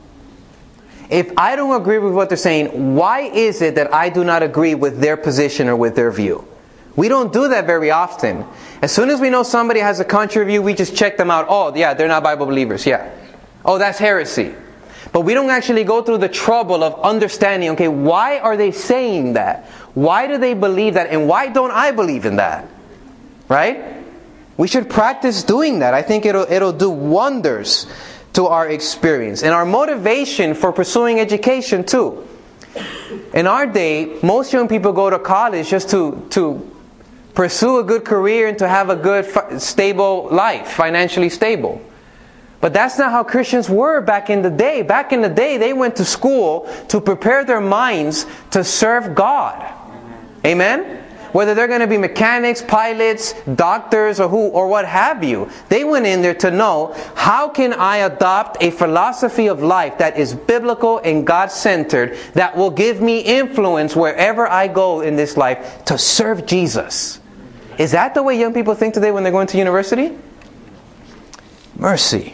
If I don't agree with what they're saying, why is it that I do not agree with their position or with their view? We don't do that very often. As soon as we know somebody has a contrary view, we just check them out. Oh, yeah, they're not Bible believers. Yeah. Oh, that's heresy. But we don't actually go through the trouble of understanding, okay, why are they saying that? Why do they believe that? And why don't I believe in that? Right? We should practice doing that. I think it'll do wonders to our experience and our motivation for pursuing education too. In our day, most young people go to college just to pursue a good career and to have a good stable life, financially stable. But that's not how Christians were back in the day. Back in the day, they went to school to prepare their minds to serve God. Amen? whether they're going to be mechanics, pilots, doctors, or what have you. They went in there to know, how can I adopt a philosophy of life that is biblical and God-centered, that will give me influence wherever I go in this life to serve Jesus? Is that the way young people think today when they're going to university? Mercy.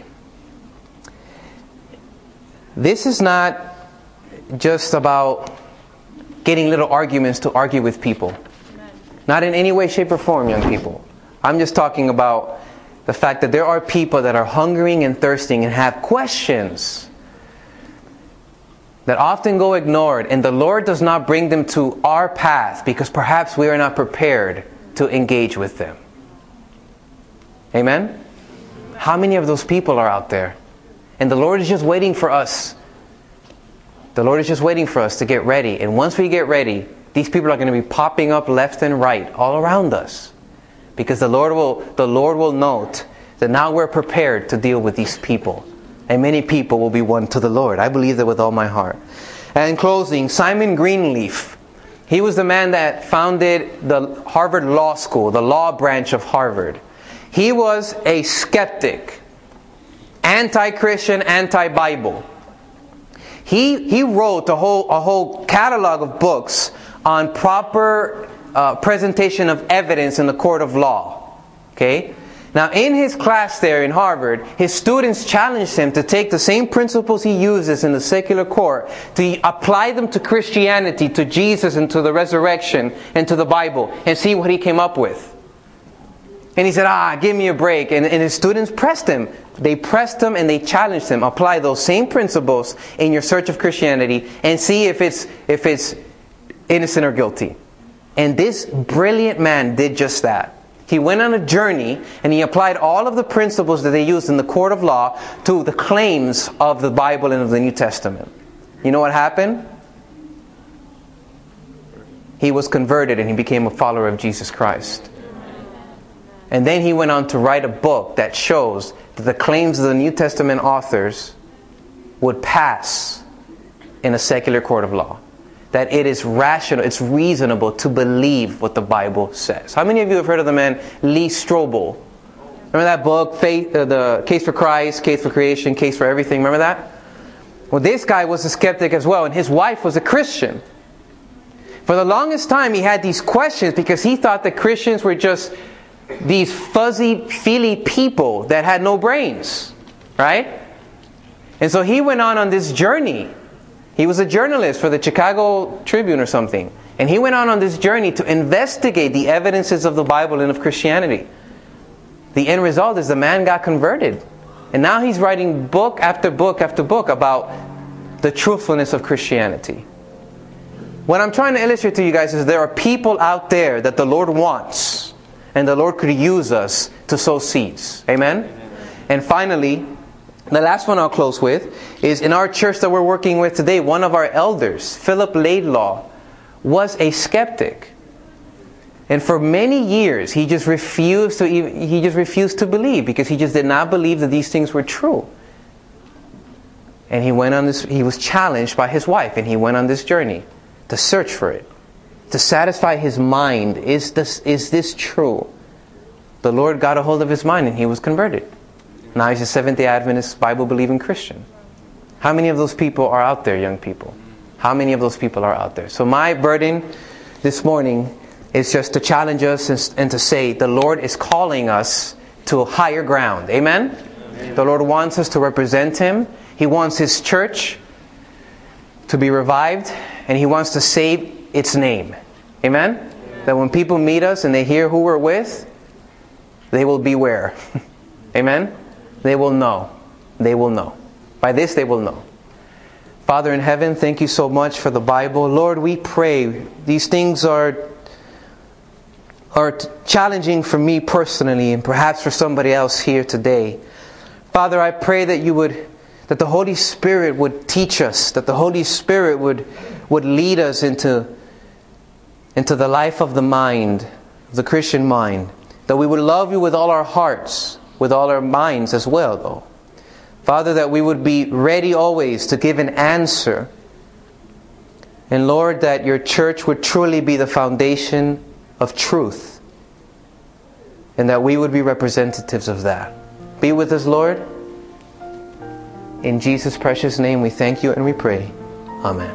This is not just about getting little arguments to argue with people. Not in any way, shape, or form, young people. I'm just talking about the fact that there are people that are hungering and thirsting and have questions that often go ignored, and the Lord does not bring them to our path because perhaps we are not prepared to engage with them. Amen? How many of those people are out there? And the Lord is just waiting for us. The Lord is just waiting for us to get ready. And once we get ready, these people are going to be popping up left and right all around us. Because the Lord will note that now we're prepared to deal with these people. And many people will be won to the Lord. I believe that with all my heart. And in closing, Simon Greenleaf. He was the man that founded the Harvard Law School, the law branch of Harvard. He was a skeptic, anti-Christian, anti-Bible. He wrote a whole catalog of books on proper presentation of evidence in the court of law. Okay? Now, in his class there in Harvard, his students challenged him to take the same principles he uses in the secular court, to apply them to Christianity, to Jesus, and to the resurrection, and to the Bible, and see what he came up with. And he said, give me a break. And his students pressed him. They pressed him and they challenged him. Apply those same principles in your search of Christianity and see if it's innocent or guilty. And this brilliant man did just that. He went on a journey and he applied all of the principles that they used in the court of law to the claims of the Bible and of the New Testament. You know what happened? He was converted and he became a follower of Jesus Christ. And then he went on to write a book that shows that the claims of the New Testament authors would pass in a secular court of law. That it is rational, it's reasonable to believe what the Bible says. How many of you have heard of the man Lee Strobel? Remember that book, The Case for Christ, Case for Creation, Case for Everything? Remember that? Well, this guy was a skeptic as well, and his wife was a Christian. For the longest time, he had these questions because he thought that Christians were just these fuzzy, feely people that had no brains, right? And so he went on this journey. He was a journalist for the Chicago Tribune or something. And he went on this journey to investigate the evidences of the Bible and of Christianity. The end result is the man got converted. And now he's writing book after book after book about the truthfulness of Christianity. What I'm trying to illustrate to you guys is there are people out there that the Lord wants. And the Lord could use us to sow seeds. Amen? And finally, the last one I'll close with is in our church that we're working with today, one of our elders, Philip Laidlaw, was a skeptic. And for many years, he just refused to believe because he just did not believe that these things were true. And he was challenged by his wife, and he went on this journey to search for it. To satisfy his mind, is this true? The Lord got a hold of his mind and he was converted. Now he's a Seventh-day Adventist, Bible-believing Christian. How many of those people are out there, young people? How many of those people are out there? So my burden this morning is just to challenge us and to say the Lord is calling us to a higher ground. Amen? Amen. The Lord wants us to represent Him. He wants His church to be revived, and He wants to save its name. Amen? Amen? That when people meet us and they hear who we're with, they will beware. Amen? They will know. They will know. By this they will know. Father in heaven, thank you so much for the Bible. Lord, we pray. These things are challenging for me personally and perhaps for somebody else here today. Father, I pray that the Holy Spirit would teach us, that the Holy Spirit would lead us into the life of the mind, the Christian mind. That we would love you with all our hearts, with all our minds as well, though. Father, that we would be ready always to give an answer. And Lord, that your church would truly be the foundation of truth, and that we would be representatives of that. Be with us, Lord. In Jesus' precious name we thank you and we pray. Amen.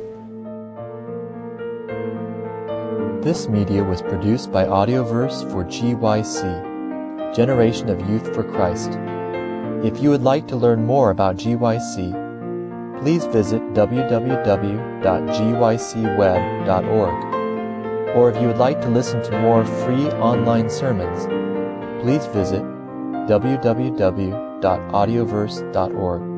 This media was produced by Audioverse for GYC, Generation of Youth for Christ. If you would like to learn more about GYC, please visit www.gycweb.org. Or if you would like to listen to more free online sermons, please visit www.audioverse.org.